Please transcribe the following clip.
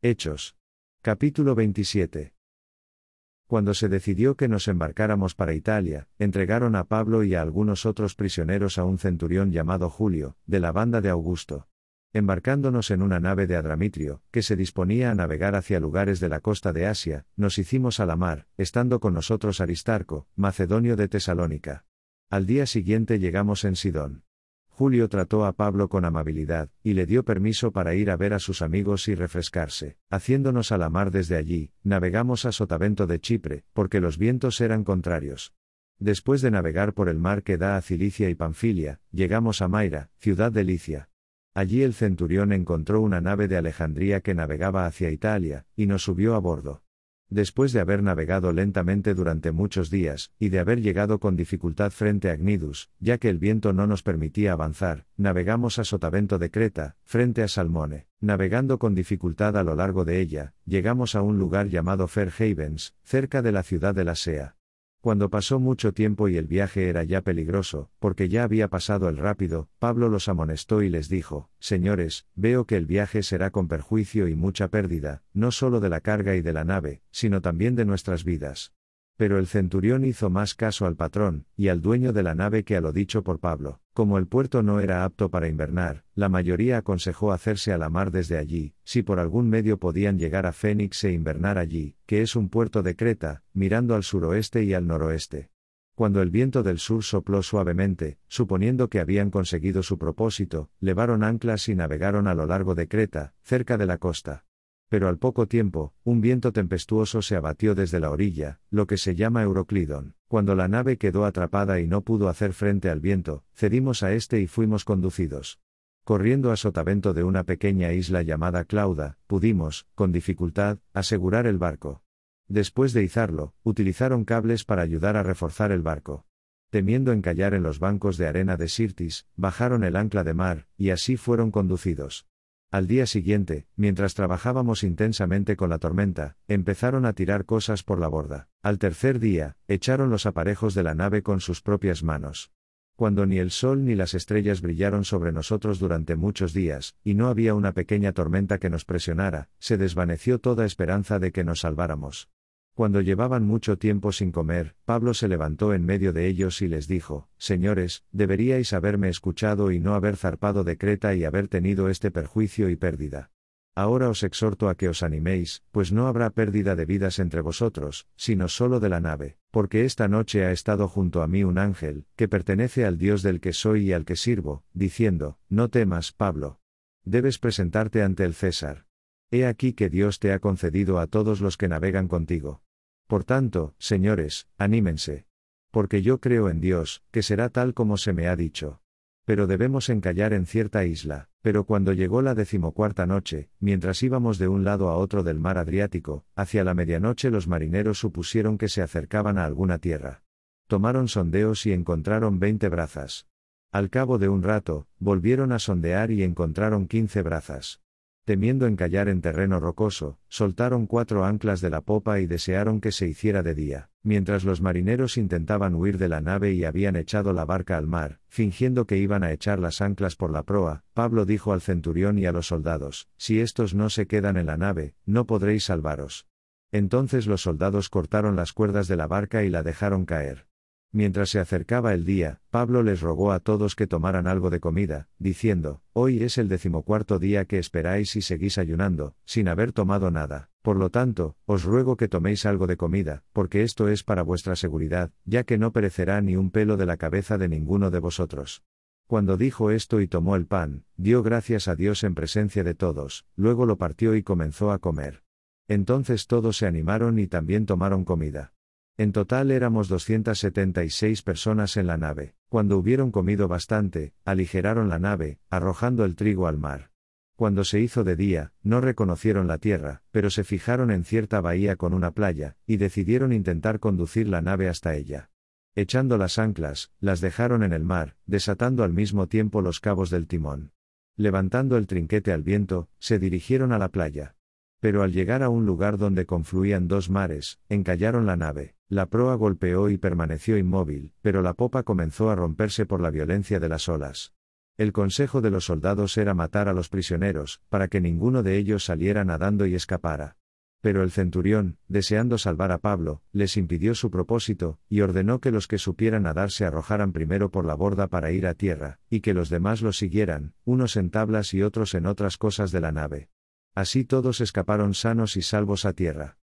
Hechos. Capítulo 27. Cuando se decidió que nos embarcáramos para Italia, entregaron a Pablo y a algunos otros prisioneros a un centurión llamado Julio, de la banda de Augusto. Embarcándonos en una nave de Adramitrio, que se disponía a navegar hacia lugares de la costa de Asia, nos hicimos a la mar, estando con nosotros Aristarco, macedonio de Tesalónica. Al día siguiente llegamos en Sidón. Julio trató a Pablo con amabilidad, y le dio permiso para ir a ver a sus amigos y refrescarse. Haciéndonos a la mar desde allí, navegamos a Sotavento de Chipre, porque los vientos eran contrarios. Después de navegar por el mar que da a Cilicia y Panfilia, llegamos a Maira, ciudad de Licia. Allí el centurión encontró una nave de Alejandría que navegaba hacia Italia, y nos subió a bordo. Después de haber navegado lentamente durante muchos días, y de haber llegado con dificultad frente a Gnidus, ya que el viento no nos permitía avanzar, navegamos a Sotavento de Creta, frente a Salmone. Navegando con dificultad a lo largo de ella, llegamos a un lugar llamado Fair Havens, cerca de la ciudad de Lasea. Cuando pasó mucho tiempo y el viaje era ya peligroso, porque ya había pasado el rápido, Pablo los amonestó y les dijo: Señores, veo que el viaje será con perjuicio y mucha pérdida, no solo de la carga y de la nave, sino también de nuestras vidas. Pero el centurión hizo más caso al patrón, y al dueño de la nave que a lo dicho por Pablo. Como el puerto no era apto para invernar, la mayoría aconsejó hacerse a la mar desde allí, si por algún medio podían llegar a Fénix e invernar allí, que es un puerto de Creta, mirando al suroeste y al noroeste. Cuando el viento del sur sopló suavemente, suponiendo que habían conseguido su propósito, levaron anclas y navegaron a lo largo de Creta, cerca de la costa. Pero al poco tiempo, un viento tempestuoso se abatió desde la orilla, lo que se llama Euroclidón. Cuando la nave quedó atrapada y no pudo hacer frente al viento, cedimos a este y fuimos conducidos. Corriendo a sotavento de una pequeña isla llamada Clauda, pudimos, con dificultad, asegurar el barco. Después de izarlo, utilizaron cables para ayudar a reforzar el barco. Temiendo encallar en los bancos de arena de Sirtis, bajaron el ancla de mar, y así fueron conducidos. Al día siguiente, mientras trabajábamos intensamente con la tormenta, empezaron a tirar cosas por la borda. Al tercer día, echaron los aparejos de la nave con sus propias manos. Cuando ni el sol ni las estrellas brillaron sobre nosotros durante muchos días, y no había una pequeña tormenta que nos presionara, se desvaneció toda esperanza de que nos salváramos. Cuando llevaban mucho tiempo sin comer, Pablo se levantó en medio de ellos y les dijo: Señores, deberíais haberme escuchado y no haber zarpado de Creta y haber tenido este perjuicio y pérdida. Ahora os exhorto a que os animéis, pues no habrá pérdida de vidas entre vosotros, sino solo de la nave, porque esta noche ha estado junto a mí un ángel, que pertenece al Dios del que soy y al que sirvo, diciendo: No temas, Pablo. Debes presentarte ante el César. He aquí que Dios te ha concedido a todos los que navegan contigo. Por tanto, señores, anímense. Porque yo creo en Dios, que será tal como se me ha dicho. Pero debemos encallar en cierta isla. Pero cuando llegó la 14ª noche, mientras íbamos de un lado a otro del mar Adriático, hacia la medianoche los marineros supusieron que se acercaban a alguna tierra. Tomaron sondeos y encontraron 20 brazas. Al cabo de un rato, volvieron a sondear y encontraron 15 brazas. Temiendo encallar en terreno rocoso, soltaron 4 anclas de la popa y desearon que se hiciera de día. Mientras los marineros intentaban huir de la nave y habían echado la barca al mar, fingiendo que iban a echar las anclas por la proa, Pablo dijo al centurión y a los soldados: Si estos no se quedan en la nave, no podréis salvaros. Entonces los soldados cortaron las cuerdas de la barca y la dejaron caer. Mientras se acercaba el día, Pablo les rogó a todos que tomaran algo de comida, diciendo: Hoy es el 14º día que esperáis y seguís ayunando, sin haber tomado nada. Por lo tanto, os ruego que toméis algo de comida, porque esto es para vuestra seguridad, ya que no perecerá ni un pelo de la cabeza de ninguno de vosotros. Cuando dijo esto y tomó el pan, dio gracias a Dios en presencia de todos, luego lo partió y comenzó a comer. Entonces todos se animaron y también tomaron comida. En total éramos 276 personas en la nave. Cuando hubieron comido bastante, aligeraron la nave, arrojando el trigo al mar. Cuando se hizo de día, no reconocieron la tierra, pero se fijaron en cierta bahía con una playa, y decidieron intentar conducir la nave hasta ella. Echando las anclas, las dejaron en el mar, desatando al mismo tiempo los cabos del timón. Levantando el trinquete al viento, se dirigieron a la playa. Pero al llegar a un lugar donde confluían 2 mares, encallaron la nave. La proa golpeó y permaneció inmóvil, pero la popa comenzó a romperse por la violencia de las olas. El consejo de los soldados era matar a los prisioneros, para que ninguno de ellos saliera nadando y escapara. Pero el centurión, deseando salvar a Pablo, les impidió su propósito, y ordenó que los que supieran nadar se arrojaran primero por la borda para ir a tierra, y que los demás los siguieran, unos en tablas y otros en otras cosas de la nave. Así todos escaparon sanos y salvos a tierra.